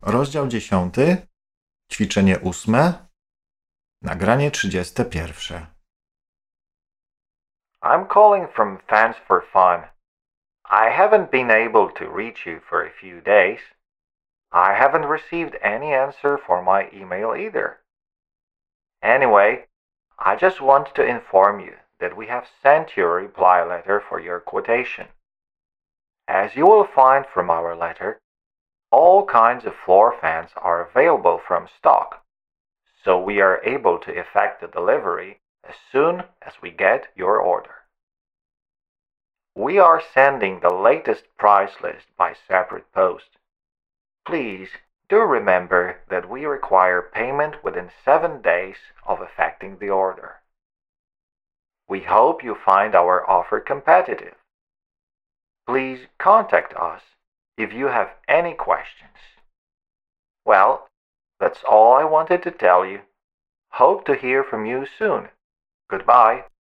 Rozdział 10, ćwiczenie 8, nagranie 31. I'm calling from Fans for Fun. I haven't been able to reach you for a few days. I haven't received any answer for my email either. Anyway, I just want to inform you that we have sent you a reply letter for your quotation. As you will find from our letter, all kinds of floor fans are available from stock, so we are able to effect the delivery as soon as we get your order. We are sending the latest price list by separate post. Please do remember that we require payment within 7 days of effecting the order. We hope you find our offer competitive. Please contact us if you have any questions. Well, that's all I wanted to tell you. Hope to hear from you soon. Goodbye.